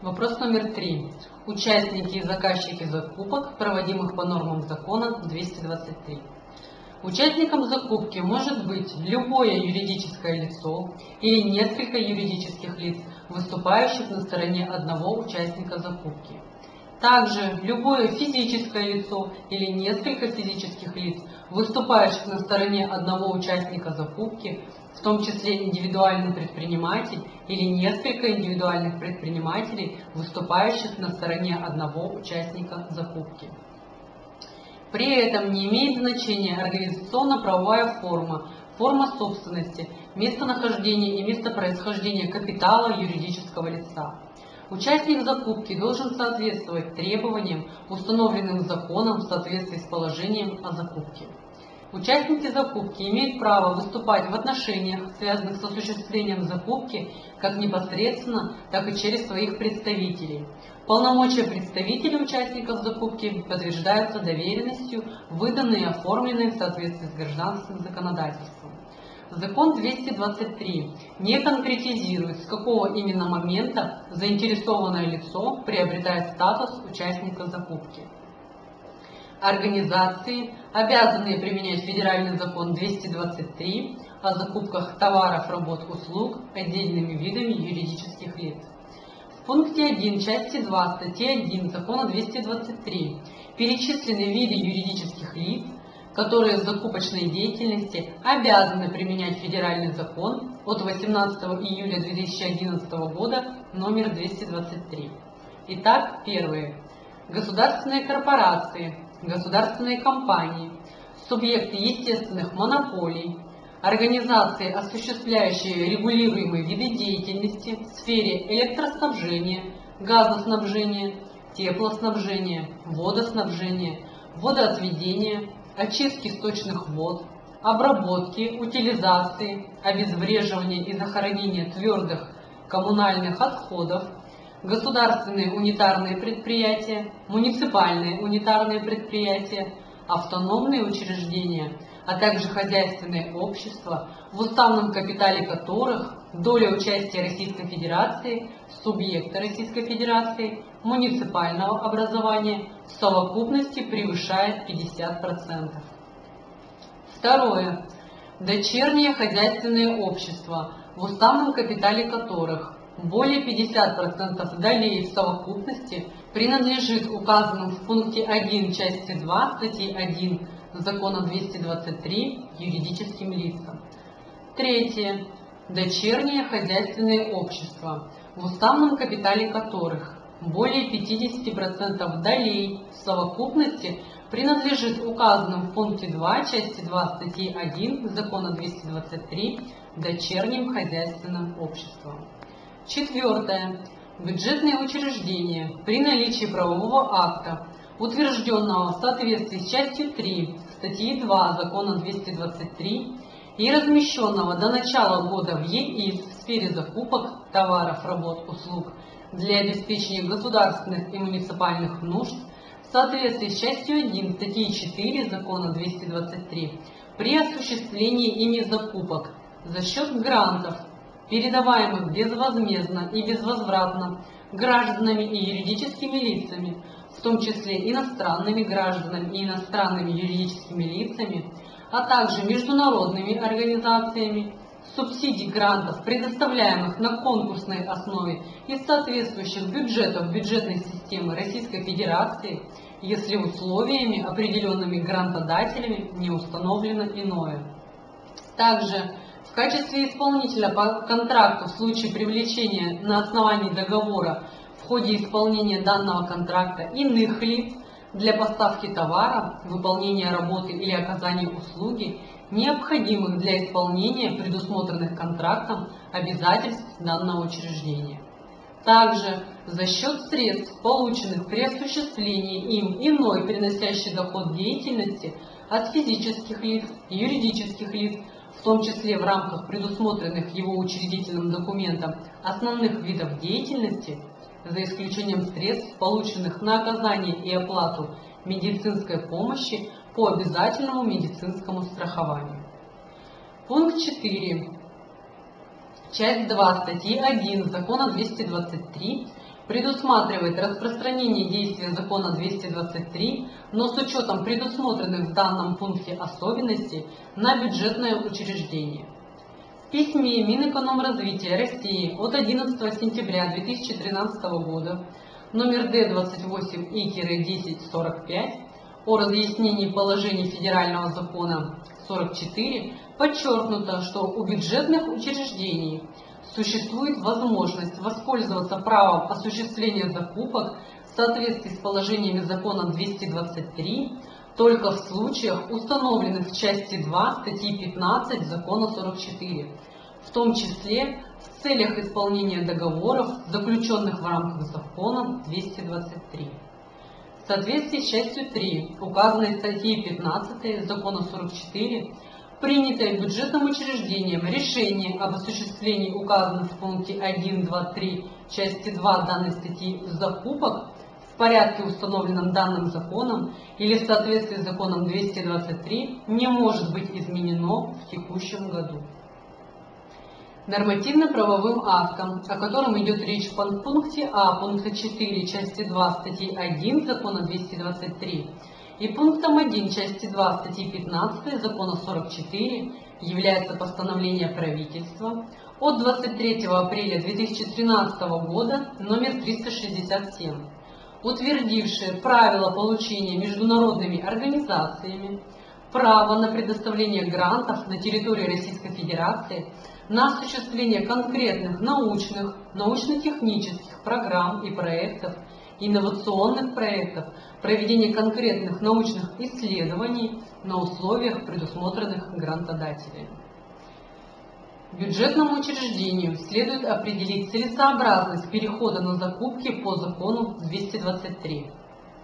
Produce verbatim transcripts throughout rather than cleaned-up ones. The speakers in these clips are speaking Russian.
Вопрос номер три. Участники и заказчики закупок, проводимых по нормам закона двести двадцать три. Участником закупки может быть любое юридическое лицо или несколько юридических лиц, выступающих на стороне одного участника закупки. Также любое физическое лицо или несколько физических лиц, выступающих на стороне одного участника закупки, в том числе индивидуальный предприниматель или несколько индивидуальных предпринимателей, выступающих на стороне одного участника закупки. При этом не имеет значения организационно-правовая форма, форма собственности, местонахождение и местопроисхождение капитала юридического лица. Участник закупки должен соответствовать требованиям, установленным законом в соответствии с положением о закупке. Участники закупки имеют право выступать в отношениях, связанных с осуществлением закупки, как непосредственно, так и через своих представителей. Полномочия представителей участников закупки подтверждаются доверенностью, выданной и оформленной в соответствии с гражданским законодательством. Закон двести двадцать три не конкретизирует, с какого именно момента заинтересованное лицо приобретает статус участника закупки. Организации, обязанные применять федеральный закон двести двадцать три о закупках товаров, работ, услуг отдельными видами юридических лиц. В пункте один части два статьи один закона двести двадцать три перечислены виды юридических лиц, которые в закупочной деятельности обязаны применять федеральный закон от восемнадцатого июля две тысячи одиннадцатого года номер двести двадцать три. Итак, первые. Государственные корпорации, государственные компании, субъекты естественных монополий, организации, осуществляющие регулируемые виды деятельности в сфере электроснабжения, газоснабжения, теплоснабжения, водоснабжения, водоотведения, очистки сточных вод, обработки, утилизации, обезвреживания и захоронения твердых коммунальных отходов, государственные унитарные предприятия, муниципальные унитарные предприятия, автономные учреждения, а также хозяйственные общества, в уставном капитале которых доля участия Российской Федерации, субъекта Российской Федерации, муниципального образования в совокупности превышает пятьдесят процентов. Второе. Дочерние хозяйственные общества, в уставном капитале которых более пятидесяти процентов долей в совокупности принадлежит указанным в пункте один части два статьи один закона двести двадцать три юридическим лицам. Третье. Дочерние хозяйственные общества, в уставном капитале которых более пятидесяти процентов долей в совокупности принадлежит указанным в пункте два части два статьи один закона двести двадцать три дочерним хозяйственным обществам. Четвертое. Бюджетные учреждения при наличии правового акта, утвержденного в соответствии с частью три статьи два закона двести двадцать три и размещенного до начала года в ЕИС в сфере закупок товаров, работ, услуг для обеспечения государственных и муниципальных нужд в соответствии с частью один статьи четыре закона двести двадцать три при осуществлении ими закупок за счет грантов, передаваемых безвозмездно и безвозвратно гражданами и юридическими лицами, в том числе иностранными гражданами и иностранными юридическими лицами, а также международными организациями, субсидий грантов, предоставляемых на конкурсной основе из соответствующих бюджетов бюджетной системы Российской Федерации, если условиями, определенными грантодателями, не установлено иное. Также в качестве исполнителя по контракту в случае привлечения на основании договора в ходе исполнения данного контракта иных лиц для поставки товара, выполнения работы или оказания услуги, необходимых для исполнения предусмотренных контрактом обязательств данного учреждения. Также за счет средств, полученных при осуществлении им иной приносящей доход деятельности от физических лиц и юридических лиц, в том числе в рамках предусмотренных его учредительным документом основных видов деятельности, за исключением средств, полученных на оказание и оплату медицинской помощи по обязательному медицинскому страхованию. Пункт четыре. Часть два статьи один закона двести двадцать три предусматривает распространение действия закона двести двадцать три, но с учетом предусмотренных в данном пункте особенностей на бюджетное учреждение. В письме Минэкономразвития России от одиннадцатого сентября две тысячи тринадцатого года номер Д двадцать восемь И десять сорок пять о разъяснении положений федерального закона сорок четыре подчеркнуто, что у бюджетных учреждений существует возможность воспользоваться правом осуществления закупок в соответствии с положениями закона двести двадцать три только в случаях, установленных в части два статьи пятнадцать закона сорок четыре, в том числе в целях исполнения договоров, заключенных в рамках закона двести двадцать три. В соответствии с частью три указанной статьи пятнадцать закона сорок четыре, принятое бюджетным учреждением решение об осуществлении указанных в пункте один, два, три части два данной статьи закупок в порядке, установленном данным законом или в соответствии с законом двести двадцать три, не может быть изменено в текущем году. Нормативно-правовым актом, о котором идет речь в пункте А пункта четыре части два статьи один закона двести двадцать три и пунктом один части два статьи пятнадцать закона сорок четыре, является постановление правительства от двадцать третьего апреля две тысячи тринадцатого года номер триста шестьдесят семь, утвердившее правила получения международными организациями права на предоставление грантов на территории Российской Федерации на осуществление конкретных научных, научно-технических программ и проектов, инновационных проектов, проведение конкретных научных исследований на условиях, предусмотренных грантодателями. Бюджетному учреждению следует определить целесообразность перехода на закупки по закону двести двадцать три.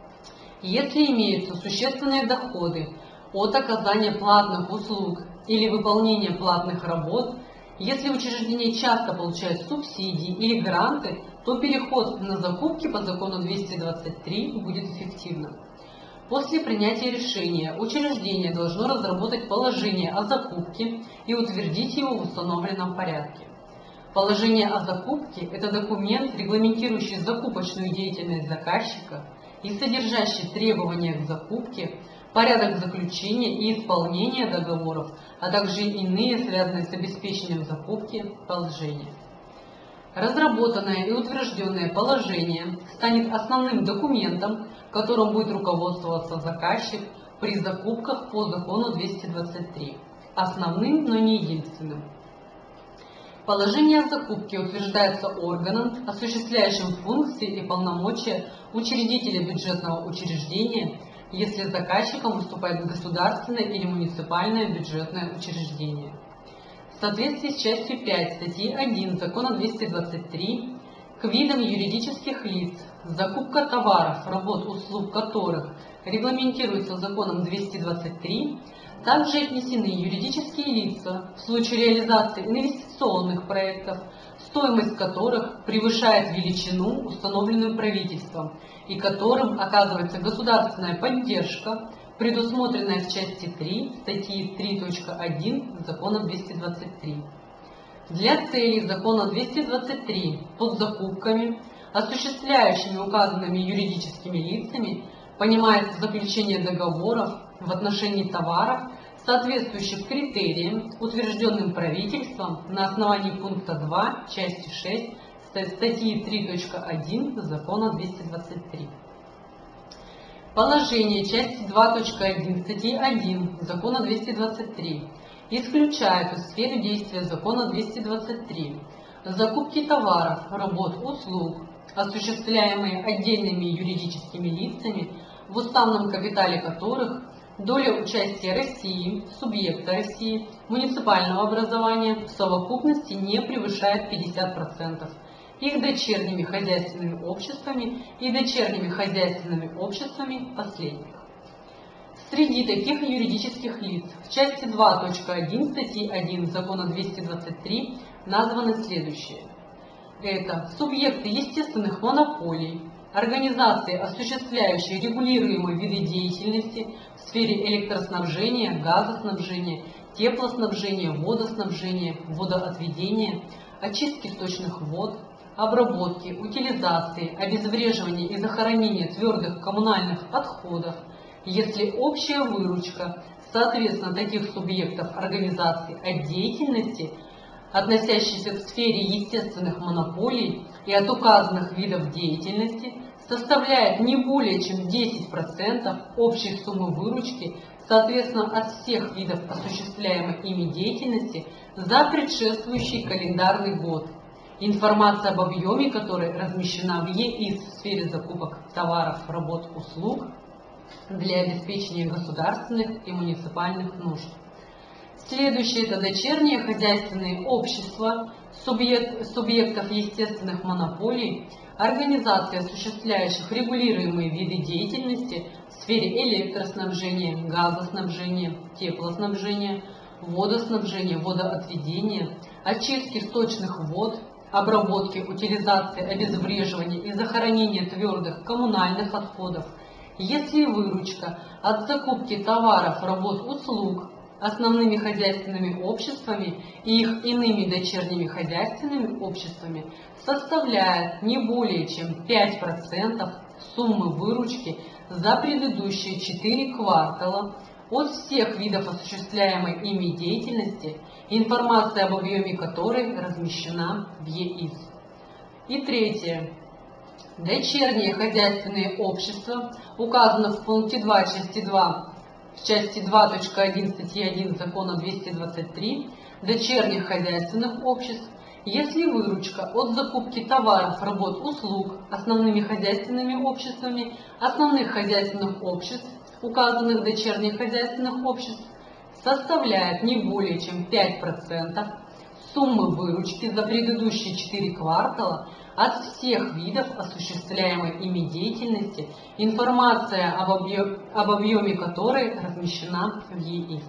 Если имеются существенные доходы от оказания платных услуг или выполнения платных работ, если учреждение часто получает субсидии или гранты, то переход на закупки по закону двести двадцать три будет эффективным. После принятия решения учреждение должно разработать положение о закупке и утвердить его в установленном порядке. Положение о закупке – это документ, регламентирующий закупочную деятельность заказчика и содержащий требования к закупке, порядок заключения и исполнения договоров, а также иные, связанные с обеспечением закупки, положения. Разработанное и утвержденное положение станет основным документом, которым будет руководствоваться заказчик при закупках по закону двести двадцать три. Основным, но не единственным. Положение о закупке утверждается органом, осуществляющим функции и полномочия учредителя бюджетного учреждения, если заказчиком выступает государственное или муниципальное бюджетное учреждение. В соответствии с частью пять статьи один закона двести двадцать три к видам юридических лиц, закупка товаров, работ, услуг которых регламентируется законом двести двадцать три, также отнесены юридические лица в случае реализации инвестиционных проектов, стоимость которых превышает величину, установленную правительством, и которым оказывается государственная поддержка, предусмотренная в части три статьи три точка один закона двести двадцать три. Для целей закона двести двадцать три под закупками, осуществляющими указанными юридическими лицами, понимается заключение договоров в отношении товаров, соответствующих критериям, утвержденным правительством на основании пункта два части шесть статьи три точка один закона двести двадцать три. Положение части два точка один статьи один закона двести двадцать три исключают из сферы действия закона двести двадцать три закупки товаров, работ, услуг, осуществляемые отдельными юридическими лицами, в уставном капитале которых доля участия России, субъекта России, муниципального образования в совокупности не превышает пятьдесят процентов, их дочерними хозяйственными обществами и дочерними хозяйственными обществами последних. Среди таких юридических лиц в части два точка один статьи один закона двести двадцать три названы следующие. Это субъекты естественных монополий, организации, осуществляющие регулируемые виды деятельности в сфере электроснабжения, газоснабжения, теплоснабжения, водоснабжения, водоотведения, очистки сточных вод, обработки, утилизации, обезвреживания и захоронения твердых коммунальных отходов, если общая выручка, соответственно, таких субъектов организации от деятельности, относящейся к сфере естественных монополий и от указанных видов деятельности, составляет не более чем десять процентов общей суммы выручки, соответственно, от всех видов осуществляемой ими деятельности за предшествующий календарный год, информация об объеме которой размещена в ЕИС в сфере закупок товаров, работ, услуг для обеспечения государственных и муниципальных нужд. Следующее – это дочерние хозяйственные общества, субъект, субъектов естественных монополий, организаций, осуществляющих регулируемые виды деятельности в сфере электроснабжения, газоснабжения, теплоснабжения, водоснабжения, водоотведения, очистки сточных вод, обработки, утилизации, обезвреживания и захоронения твердых коммунальных отходов, если выручка от закупки товаров, работ, услуг основными хозяйственными обществами и их иными дочерними хозяйственными обществами составляет не более чем пять процентов суммы выручки за предыдущие четыре квартала от всех видов осуществляемой ими деятельности, информация об объеме которой размещена в ЕИС. И третье. Дочерние хозяйственные общества указано в пункте два части два, в части два точка один статьи один закона двести двадцать три, дочерних хозяйственных обществ, если выручка от закупки товаров, работ, услуг основными хозяйственными обществами основных хозяйственных обществ, указанных дочерних хозяйственных обществ, составляет не более чем пять процентов суммы выручки за предыдущие четыре квартала от всех видов осуществляемой ими деятельности, информация об объеме, об объеме которой размещена в ЕИС.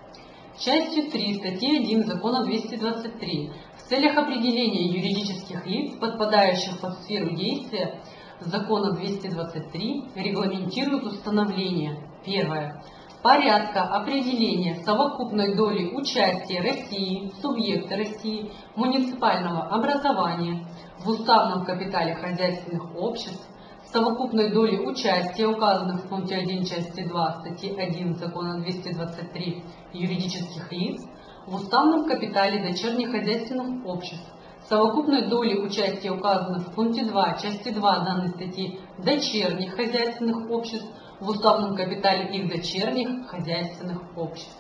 Частью три статьи один закона двести двадцать три в целях определения юридических лиц, подпадающих под сферу действия закона двести двадцать три, регламентирует установление: первое. Порядка определения совокупной доли участия России, субъекта России, муниципального образования в уставном капитале хозяйственных обществ, совокупной доли участия, указанных в пункте один части два статьи один закона двести двадцать три юридических лиц, в уставном капитале дочерних хозяйственных обществ, совокупной доли участия, указанных в пункте два части два данной статьи дочерних хозяйственных обществ, в уставном капитале их дочерних хозяйственных обществ.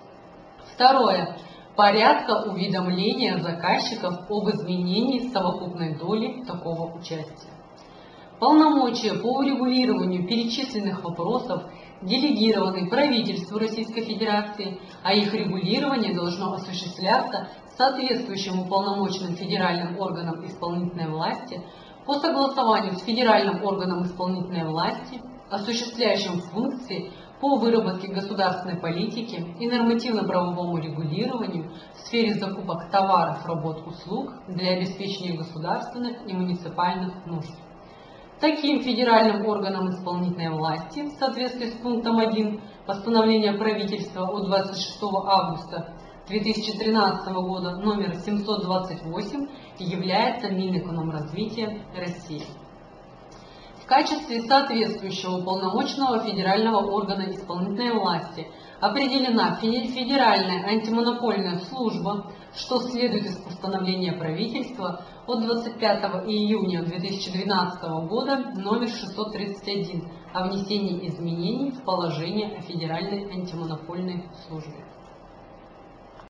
Второе. Порядка уведомления заказчиков об изменении совокупной доли такого участия. Полномочия по урегулированию перечисленных вопросов делегированы правительству Российской Федерации, а их регулирование должно осуществляться соответствующим уполномоченным федеральным органам исполнительной власти по согласованию с федеральным органом исполнительной власти, осуществляющим функции по выработке государственной политики и нормативно-правовому регулированию в сфере закупок товаров, работ, услуг для обеспечения государственных и муниципальных нужд. Таким федеральным органом исполнительной власти в соответствии с пунктом один постановления правительства от двадцать шестого августа две тысячи тринадцатого года номер семьсот двадцать восемь является Минэкономразвития России. В качестве соответствующего уполномоченного федерального органа исполнительной власти определена Федеральная антимонопольная служба, что следует из постановления правительства от двадцать пятого июня две тысячи двенадцатого года номер шестьсот тридцать один о внесении изменений в положение о Федеральной антимонопольной службе.